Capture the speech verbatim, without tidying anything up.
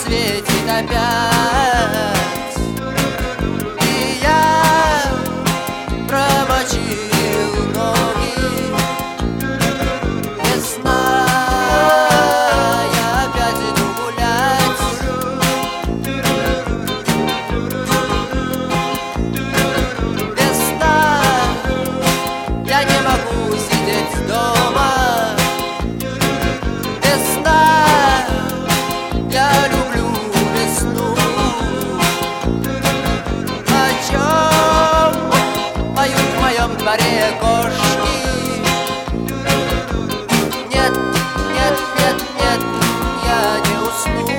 светит опять, и я промочил ноги. Весна, я опять иду гулять. Весна, я не могу сидеть дома. Весна, я люблю весну. О чем поют в моем дворе кошки? Нет, нет, нет, нет, я не усну.